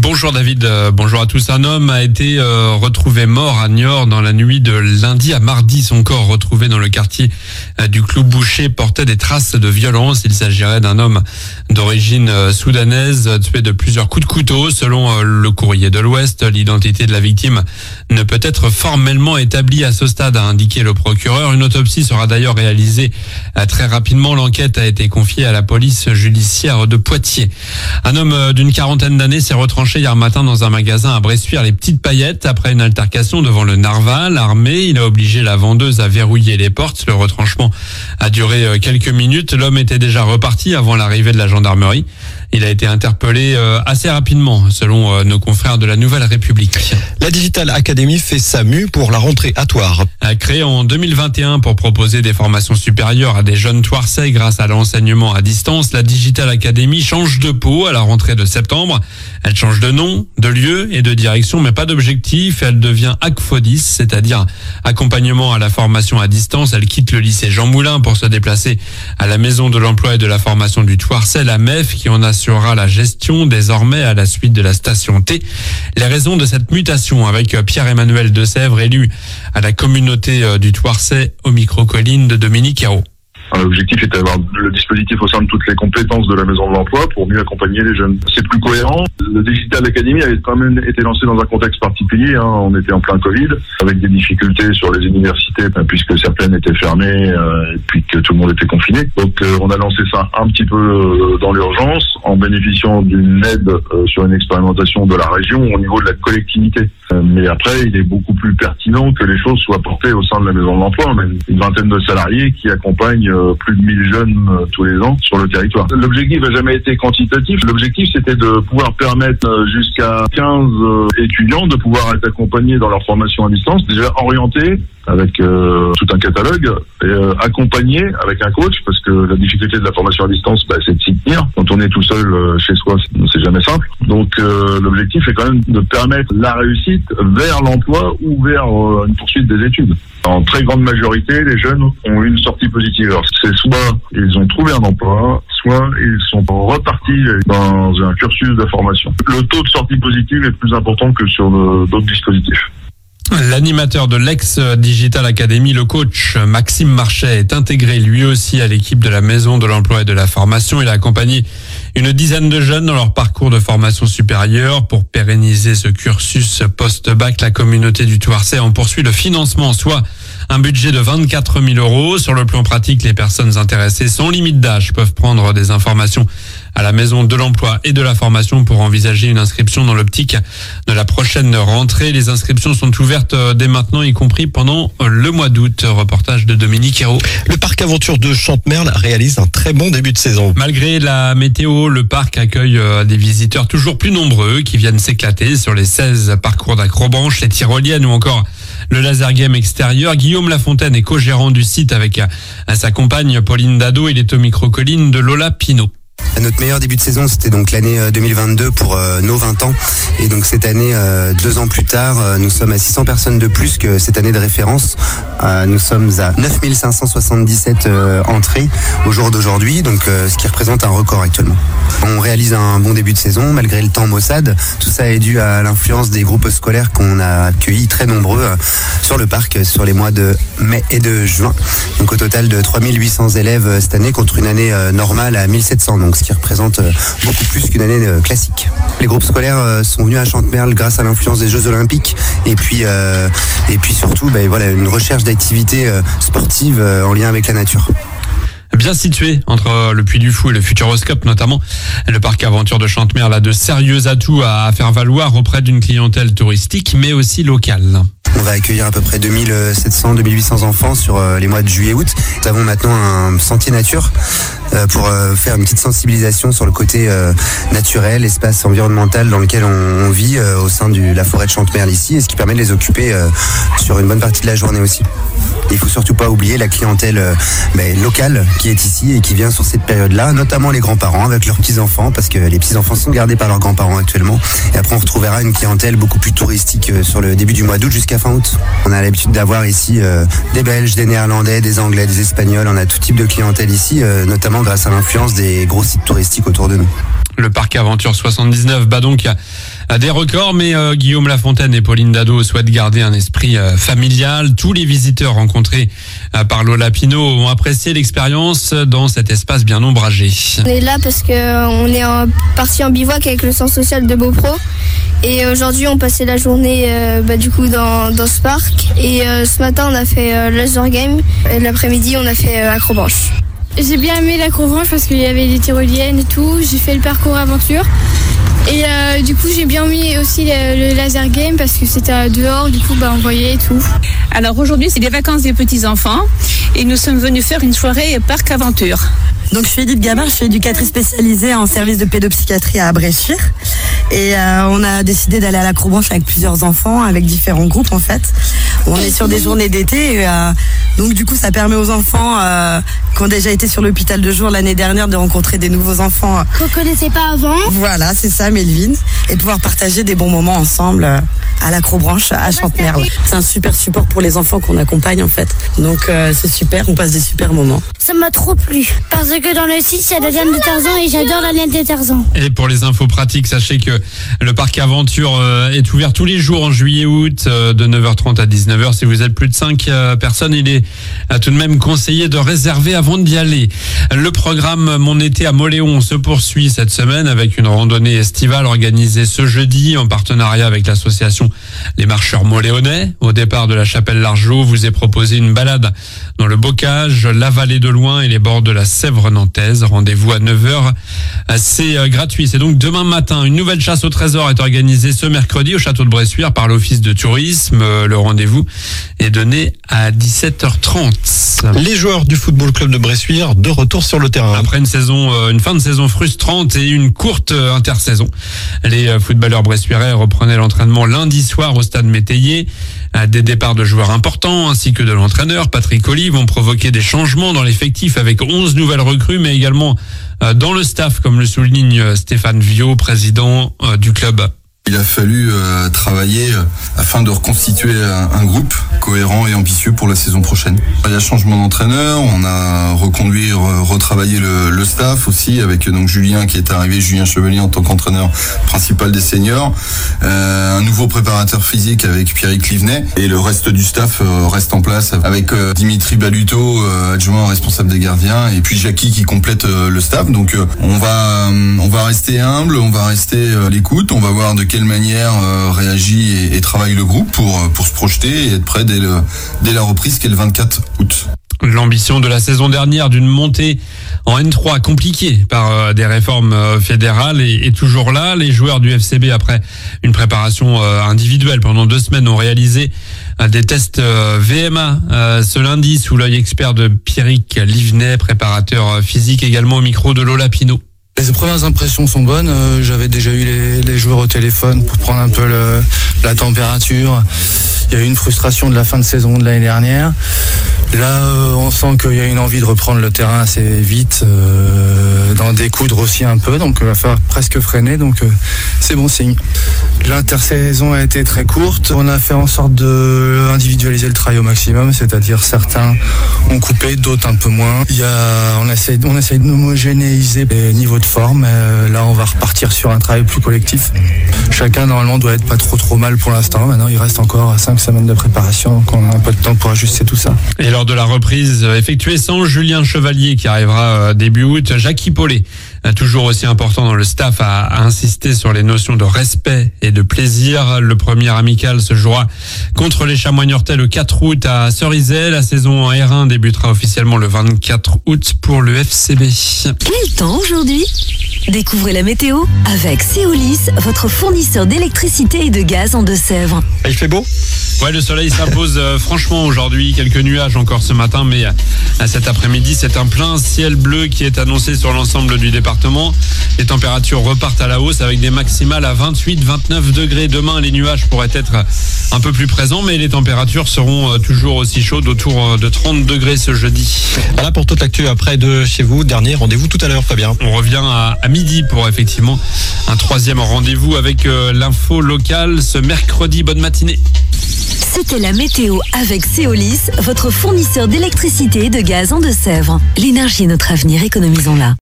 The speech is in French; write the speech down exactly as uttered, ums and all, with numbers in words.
Bonjour David, euh, bonjour à tous. Un homme a été euh, retrouvé mort à Niort dans la nuit de lundi à mardi. Son corps retrouvé dans le quartier euh, du Clos Boucher portait des traces de violence. Il s'agirait d'un homme d'origine euh, soudanaise tué de plusieurs coups de couteau. Selon euh, le Courrier de l'Ouest, l'identité de la victime ne peut être formellement établie à ce stade, a indiqué le procureur. Une autopsie sera d'ailleurs réalisée euh, très rapidement. L'enquête a été confiée à la police judiciaire de Poitiers. Un homme euh, d'une quarantaine d'années s'est retranché hier matin dans un magasin à Bressuire les Petites Paillettes après une altercation devant le Narval. Armé, il a obligé la vendeuse à verrouiller les portes. Le retranchement a duré quelques minutes. L'homme était déjà reparti avant l'arrivée de la gendarmerie. Il a été interpellé assez rapidement, selon nos confrères de la Nouvelle République. La Digital Academy fait sa mue pour la rentrée à Thouars. Créée en deux mille vingt et un pour proposer des formations supérieures à des jeunes Thouarsais grâce à l'enseignement à distance, la Digital Academy change de peau à la rentrée de septembre. Elle change de nom, de lieu et de direction, mais pas d'objectif. Elle devient Acfodis, c'est-à-dire accompagnement à la formation à distance. Elle quitte le lycée Jean Moulin pour se déplacer à la Maison de l'Emploi et de la Formation du Thouarsais, la M E F, qui en assurera la gestion désormais à la suite de la station T. Les raisons de cette mutation avec Pierre-Emmanuel Desèvres, élu à la communauté du Thouarsais au micro-colline de Dominique Hérault. L'objectif était d'avoir le dispositif au sein de toutes les compétences de la Maison de l'Emploi pour mieux accompagner les jeunes. C'est plus cohérent. Le Digital Academy avait quand même été lancé dans un contexte particulier. Hein. On était en plein Covid, avec des difficultés sur les universités, puisque certaines étaient fermées euh, et puis que tout le monde était confiné. Donc euh, on a lancé ça un petit peu euh, dans l'urgence, en bénéficiant d'une aide euh, sur une expérimentation de la région au niveau de la collectivité. Euh, mais après, il est beaucoup plus pertinent que les choses soient portées au sein de la Maison de l'Emploi. On a une vingtaine de salariés qui accompagnent euh, plus de mille jeunes euh, tous les ans sur le territoire. L'objectif n'a jamais été quantitatif. L'objectif, c'était de pouvoir permettre euh, jusqu'à quinze euh, étudiants de pouvoir être accompagnés dans leur formation à distance, déjà orientés avec euh, tout un catalogue, et euh, accompagnés avec un coach, parce que la difficulté de la formation à distance, bah, c'est de s'y tenir. Quand on est tout seul euh, chez soi, c'est jamais simple. Donc euh, l'objectif est quand même de permettre la réussite vers l'emploi ou vers euh, une poursuite des études. En très grande majorité, les jeunes ont eu une sortie positive. Alors, c'est soit ils ont trouvé un emploi, soit ils sont repartis dans un cursus de formation. Le taux de sortie positive est plus important que sur le, d'autres dispositifs. L'animateur de l'ex-Digital Academy, le coach Maxime Marchais, est intégré lui aussi à l'équipe de la Maison de l'Emploi et de la Formation. Il a accompagné une dizaine de jeunes dans leur parcours de formation supérieure. Pour pérenniser ce cursus post-bac, la communauté du Thouarsais en poursuit le financement, soit un budget de vingt-quatre mille euros. Sur le plan pratique, les personnes intéressées sans limite d'âge peuvent prendre des informations à la Maison de l'Emploi et de la Formation pour envisager une inscription dans l'optique de la prochaine rentrée. Les inscriptions sont ouvertes dès maintenant, y compris pendant le mois d'août. Reportage de Dominique Hérault. Le parc aventure de Chantemerle réalise un très bon début de saison. Malgré la météo, le parc accueille des visiteurs toujours plus nombreux qui viennent s'éclater sur les seize parcours d'acrobranche, les tyroliennes ou encore le laser game extérieur. Guillaume Lafontaine est co-gérant du site avec sa compagne Pauline Dado. Il est au micro-colline de Lola Pinault. Notre meilleur début de saison, c'était donc l'année deux mille vingt-deux pour euh, nos vingt ans. Et donc cette année, euh, deux ans plus tard, euh, nous sommes à six cents personnes de plus que cette année de référence. Euh, nous sommes à neuf mille cinq cent soixante-dix-sept euh, entrées au jour d'aujourd'hui, donc euh, ce qui représente un record actuellement. On réalise un bon début de saison malgré le temps maussade. Tout ça est dû à l'influence des groupes scolaires qu'on a accueillis très nombreux euh, sur le parc sur les mois de mai et de juin. Donc au total de trois mille huit cents élèves cette année contre une année euh, normale à mille sept cents. Donc ce qui représente beaucoup plus qu'une année classique. Les groupes scolaires sont venus à Chantemerle grâce à l'influence des Jeux Olympiques et puis euh, et puis surtout ben, voilà, une recherche d'activités sportives en lien avec la nature. Bien situé entre le Puy du Fou et le Futuroscope notamment, le parc aventure de Chantemerle a de sérieux atouts à faire valoir auprès d'une clientèle touristique mais aussi locale. On va accueillir à peu près deux mille sept cents, deux mille huit cents enfants sur les mois de juillet-août. Nous avons maintenant un sentier nature pour faire une petite sensibilisation sur le côté naturel, espace environnemental dans lequel on vit au sein de la forêt de Chantemerle ici, et ce qui permet de les occuper sur une bonne partie de la journée aussi. Il faut surtout pas oublier la clientèle ben, locale qui est ici et qui vient sur cette période-là, notamment les grands-parents avec leurs petits-enfants, parce que les petits-enfants sont gardés par leurs grands-parents actuellement. Et après, on retrouvera une clientèle beaucoup plus touristique sur le début du mois d'août jusqu'à fin août. On a l'habitude d'avoir ici euh, des Belges, des Néerlandais, des Anglais, des Espagnols. On a tout type de clientèle ici, euh, notamment grâce à l'influence des gros sites touristiques autour de nous. Le parc Aventure soixante-dix-neuf bat donc des records, mais euh, Guillaume Lafontaine et Pauline Dado souhaitent garder un esprit euh, familial. Tous les visiteurs rencontrés euh, par Lola Pinault ont apprécié l'expérience dans cet espace bien ombragé. On est là parce qu'on est en, parti en bivouac avec le centre social de Beaupro. Et aujourd'hui, on passait la journée euh, bah, du coup dans, dans ce parc. Et euh, ce matin, on a fait euh, laser game. Et l'après-midi, on a fait euh, acrobranche. J'ai bien aimé l'acrobranche parce qu'il y avait des tyroliennes et tout. J'ai fait le parcours aventure. Et euh, du coup, j'ai bien mis aussi le, le laser game parce que c'était dehors. Du coup, bah, on voyait et tout. Alors aujourd'hui, c'est les vacances des petits-enfants. Et nous sommes venus faire une soirée parc aventure. Donc je suis Edith Gabin, je suis éducatrice spécialisée en service de pédopsychiatrie à Bressuire. Et euh, on a décidé d'aller à l'acrobranche avec plusieurs enfants, avec différents groupes en fait. On est sur des journées d'été. Et, euh, donc du coup, ça permet aux enfants euh, qui ont déjà été sur l'hôpital de jour l'année dernière de rencontrer des nouveaux enfants. Qu'on ne connaissait pas avant. Voilà, c'est ça, Melvin. Et de pouvoir partager des bons moments ensemble euh, à l'acrobranche à Chantemerle. C'est un super support pour les enfants qu'on accompagne en fait. Donc euh, c'est super, on passe des super moments. Ça m'a trop plu. Parce que dans le site, il y a la laine de Tarzan et j'adore la laine de Tarzan. Et pour les infos pratiques, sachez que le parc Aventure est ouvert tous les jours en juillet-août de neuf heures trente à dix-neuf heures. Si vous êtes plus de cinq personnes, il est tout de même conseillé de réserver avant d'y aller. Le programme Mon été à Moléon se poursuit cette semaine avec une randonnée estivale organisée ce jeudi en partenariat avec l'association Les Marcheurs Moléonais. Au départ de la chapelle Largeau, vous est proposé une balade dans le Bocage, la vallée de Loing et les bords de la Sèvre nantaise. Rendez-vous à neuf heures. C'est gratuit. C'est donc demain matin. Une nouvelle chasse au trésor est organisée ce mercredi au château de Bressuire par l'office de tourisme. Le rendez-vous est donné à dix-sept heures trente. Les joueurs du football club de Bressuire de retour sur le terrain. Après une saison, une fin de saison frustrante et une courte intersaison, les footballeurs bressuirais reprenaient l'entraînement lundi soir au stade Métayer. Des départs de joueurs importants ainsi que de l'entraîneur Patrick Olive ont provoqué des changements dans l'effectif avec onze nouvelles recrues, mais également dans le staff, comme le souligne Stéphane Viau, président du club. Il a fallu euh, travailler euh, afin de reconstituer un, un groupe cohérent et ambitieux pour la saison prochaine. Il y a changement d'entraîneur, on a reconduit, re, retravaillé le, le staff aussi avec donc Julien qui est arrivé, Julien Chevalier en tant qu'entraîneur principal des seniors, euh, un nouveau préparateur physique avec Pierrick Livenet et le reste du staff euh, reste en place avec euh, Dimitri Baluto, euh, adjoint responsable des gardiens, et puis Jackie qui complète euh, le staff. Donc euh, on va euh, on va rester humble, on va rester euh, à l'écoute, on va voir de quelle manière euh, réagit et, et travaille le groupe pour pour se projeter et être prêt dès le dès la reprise qui est le vingt-quatre août. L'ambition de la saison dernière d'une montée en N trois compliquée par euh, des réformes euh, fédérales est, est toujours là. Les joueurs du F C B, après une préparation euh, individuelle pendant deux semaines, ont réalisé euh, des tests euh, V M A euh, ce lundi sous l'œil expert de Pierrick Livenet, préparateur physique également au micro de Lola Pinault. Les premières impressions sont bonnes. Euh, j'avais déjà eu les, les joueurs au téléphone pour prendre un peu le, la température. Il y a eu une frustration de la fin de saison de l'année dernière. Là, euh, on sent qu'il y a une envie de reprendre le terrain assez vite, euh, d'en découdre aussi un peu. Donc, il va falloir presque freiner. Donc, euh, c'est bon signe. L'intersaison a été très courte. On a fait en sorte de individualiser le travail au maximum, c'est-à-dire certains ont coupé, d'autres un peu moins. Il y a, on essaie, on essaie d'homogénéiser les niveaux de forme. Euh, là, on va repartir sur un travail plus collectif. Chacun, normalement, doit être pas trop trop mal pour l'instant. Maintenant, il reste encore cinq semaines de préparation, donc on a un peu de temps pour ajuster tout ça. Et lors de la reprise effectuée sans Julien Chevalier qui arrivera début août, Jackie Paulet, toujours aussi important dans le staff, a, a insisté sur les notions de respect et de plaisir. Le premier amical se jouera contre les Chamois niortais le quatre août à Cerizay. La saison en R un débutera officiellement le vingt-quatre août pour le F C B. Quel temps aujourd'hui ? Découvrez la météo avec Céolis, votre fournisseur d'électricité et de gaz en Deux-Sèvres. Il fait beau ? Ouais, le soleil s'impose euh, franchement aujourd'hui. Quelques nuages encore ce matin, mais euh, cet après-midi, c'est un plein ciel bleu qui est annoncé sur l'ensemble du département. Les températures repartent à la hausse avec des maximales à vingt-huit à vingt-neuf degrés. Demain, les nuages pourraient être un peu plus présents, mais les températures seront euh, toujours aussi chaudes, autour de trente degrés ce jeudi. Voilà pour toute l'actu après de chez vous. Dernier rendez-vous tout à l'heure, Fabien. On revient à, à midi pour effectivement un troisième rendez-vous avec euh, l'info locale ce mercredi. Bonne matinée. C'était la météo avec Céolis, votre fournisseur d'électricité et de gaz en Deux-Sèvres. L'énergie est notre avenir, économisons-la.